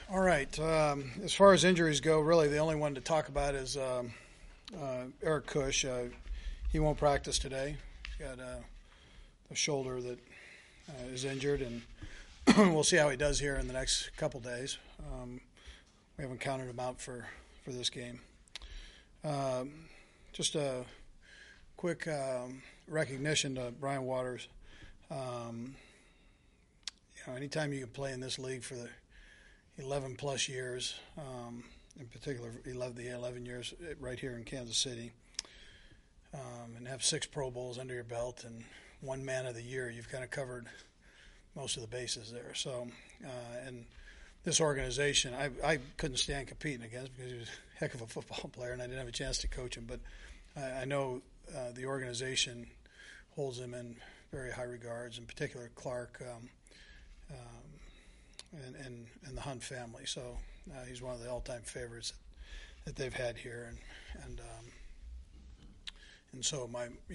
All right. As far as injuries go, really the only one to talk about is Eric Cush. He won't practice today. He's got a shoulder that is injured, and we'll see how he does here in the next couple days. We haven't counted him out for this game. Just a quick recognition to Brian Waters. Anytime you can play in this league for the 11 plus years, in particular the 11 years right here in Kansas City, and have 6 Pro Bowls under your belt and 1 Man of the Year, you've kind of covered most of the bases there. So, and this organization, I couldn't stand competing against because he was a heck of a football player and I didn't have a chance to coach him. But I know the organization holds him in very high regards, in particular Clark and the Hunt family. So he's one of the all-time favorites that they've had here, and so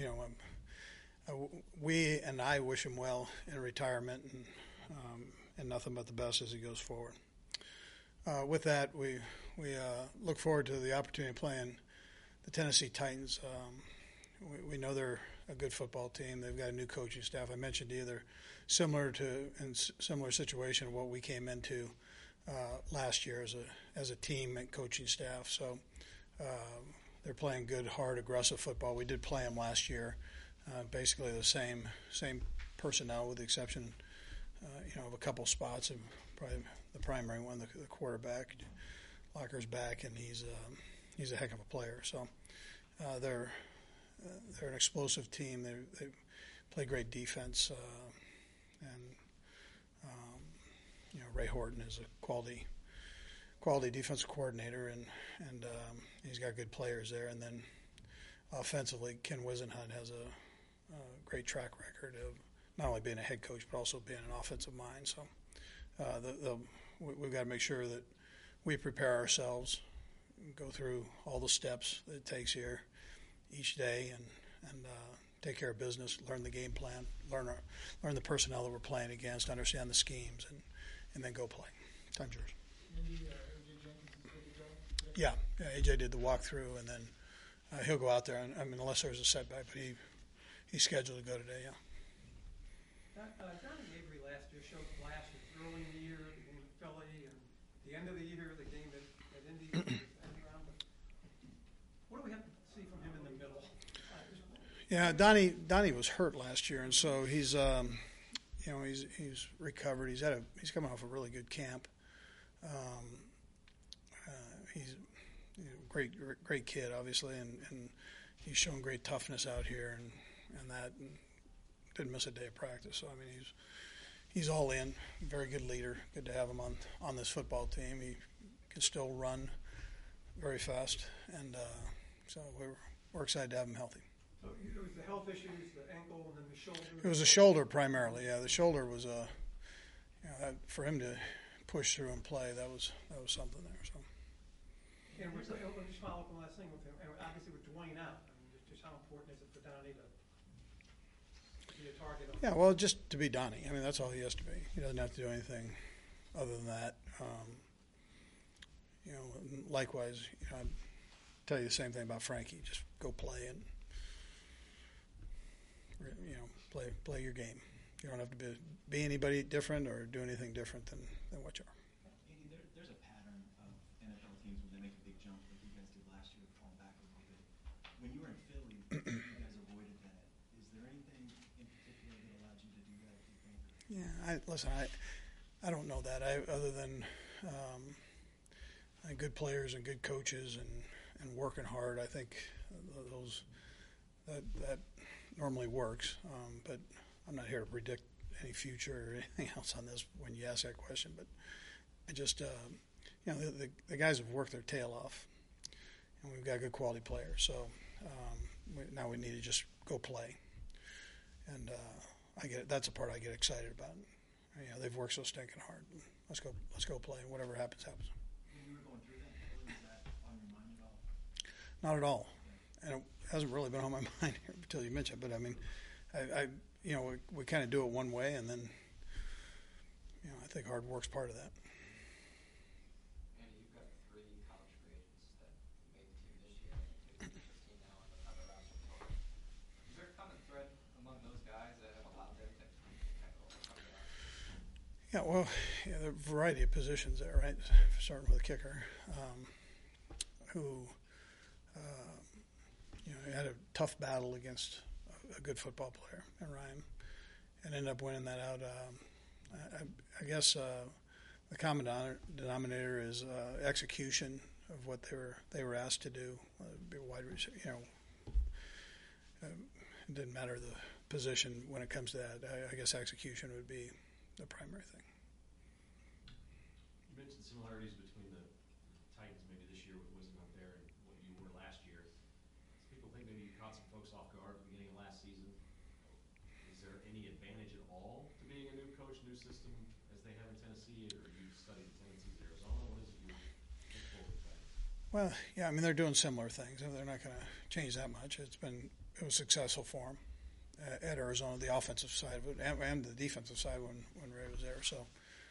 we and I wish him well in retirement, and nothing but the best as he goes forward. With that, we look forward to the opportunity of playing the Tennessee Titans. We know they're a good football team. They've got a new coaching staff. I mentioned to you they're similar situation of what we came into last year as a team and coaching staff. So they're playing good, hard, aggressive football. We did play them last year. Basically the same personnel with the exception, of a couple spots, and probably the primary one, the quarterback. Locker's back, and he's a heck of a player. So they're an explosive team. They play great defense, and Ray Horton is a quality defensive coordinator, and he's got good players there. And then offensively, Ken Wisenhunt has a great track record of not only being a head coach but also being an offensive mind. So we've got to make sure that we prepare ourselves, go through all the steps that it takes here each day, and take care of business, learn the game plan, learn the personnel that we're playing against, understand the schemes, and then go play. Time's yours. Yeah, AJ did the walkthrough, and then he'll go out there. Unless there's a setback, but he's scheduled to go today. Yeah. Donnie Avery last year showed flashes early in the year, the game with Philly, and the end of the year, the game at Indy. What do we have to see from him in the middle? Yeah, Donnie was hurt last year, and so he's recovered. He's coming off a really good camp. He's a great kid, obviously, and he's shown great toughness out here, and didn't miss a day of practice. So he's all in. Very good leader. Good to have him on this football team. He can still run very fast, and so we're excited to have him healthy. So it was the health issues, the ankle, and then the shoulder. It was the shoulder primarily. Yeah, the shoulder was for him to push through and play. That was something there. So. And we'll just follow up on the last thing with him. And obviously, with Dwayne out, just how important is it for Donnie to be a target? Yeah, well, just to be Donnie. That's all he has to be. He doesn't have to do anything other than that. Likewise, I tell you the same thing about Frankie. Just go play and play your game. You don't have to be anybody different or do anything different than what you are. There's a pattern of NFL teams when they make a big jump, like you guys did last year, falling back a little bit. When you were in Philly, you guys avoided that. Is there anything in particular that allowed you to do that, do you think? Yeah, I don't know that. Other than good players and good coaches and working hard, I think that normally works. But I'm not here to predict any future or anything else on this when you ask that question. But I just, the guys have worked their tail off, and we've got good quality players. So now we need to just go play, and I get it. That's the part I get excited about. They've worked so stinking hard. Let's go play. Whatever happens, happens. When you were going through that, was that on your mind at all? Not at all, and it hasn't really been on my mind until you mentioned it. But we kind of do it one way, and then I think hard work's part of that. Yeah, well, there are a variety of positions there, right? Starting with a kicker, who had a tough battle against a good football player, and Ryan, and ended up winning that out. I guess the common denominator is execution of what they were asked to do. Be a wide receiver, it didn't matter the position when it comes to that. I guess execution would be the primary thing. You mentioned similarities between the Titans maybe this year with Wisdom up there and what you were last year. People think maybe you caught some folks off guard at the beginning of last season. Is there any advantage at all to being a new coach, new system, as they have in Tennessee, or you studied the tendencies of Arizona? What is it you look forward to? Well, yeah, I mean, they're doing similar things. They're not going to change that much. It was successful for them at Arizona, the offensive side of it, and the defensive side when Ray was there. So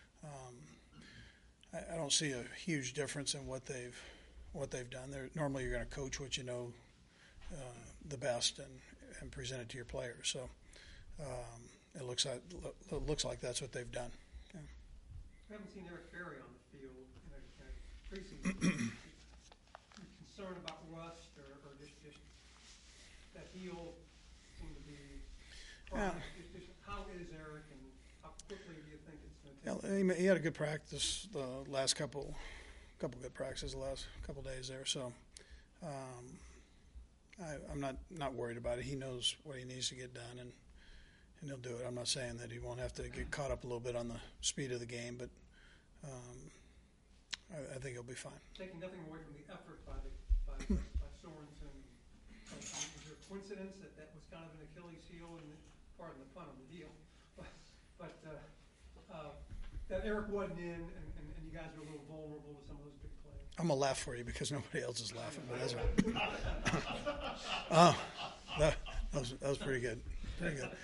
I don't see a huge difference in what they've done. Normally, you're going to coach what you know the best and present it to your players. So it looks like that's what they've done. Yeah. We haven't seen Eric Berry on the field in a preseason. Concerned about rust or just that heel seem to be. Yeah. Just how is Eric, and how quickly do you think it's going to take? Yeah, he had a good practice the last couple good practices the last couple days there. So I'm not worried about it. He knows what he needs to get done, and he'll do it. I'm not saying that he won't have to get caught up a little bit on the speed of the game, but I think he'll be fine. Taking nothing away from the effort by Sorensen. Is there a coincidence that was kind of an Achilles heel, and pardon the pun on the deal, but that Eric wasn't in, and you guys were a little vulnerable to some of those big plays? I'm gonna laugh for you because nobody else is laughing, but that's right. That was pretty good. Pretty good.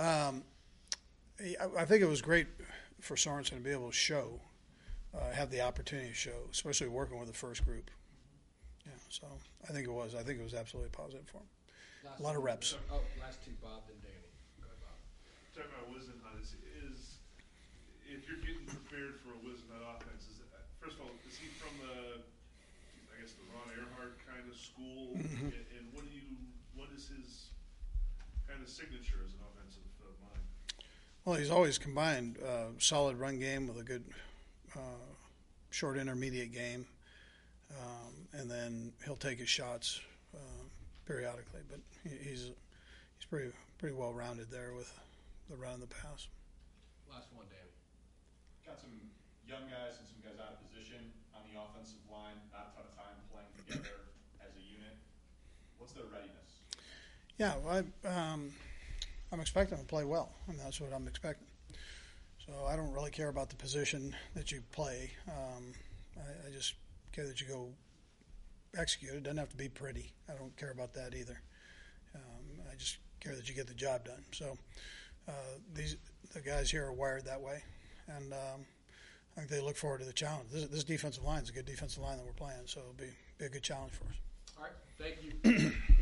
I think it was great for Sorensen to be able to have the opportunity to show, especially working with the first group. Yeah, so I think it was absolutely positive for him. A lot of reps. Last two, Bob, then Danny. Go ahead, Bob. Talking about Wisdom is if you're getting prepared for a Wisdom offense, first of all, is he from the Ron Earhart kind of school? Mm-hmm. And what is his kind of signature as an offensive mind? Well, he's always combined solid run game with a good short intermediate game, and then he'll take his shots periodically. But he's pretty well rounded there with the run and the pass. Last one, Danny. Got some young guys and some guys out of position on the offensive line, not a ton of time playing together as a unit. What's their readiness? Yeah, well, I'm expecting them to play well. I mean, that's what I'm expecting. So I don't really care about the position that you play. I just care that you go execute. It doesn't have to be pretty. I don't care about that either. I just care that you get the job done. So the guys here are wired that way, and I think they look forward to the challenge. This defensive line is a good defensive line that we're playing, so it'll be a good challenge for us. All right, thank you.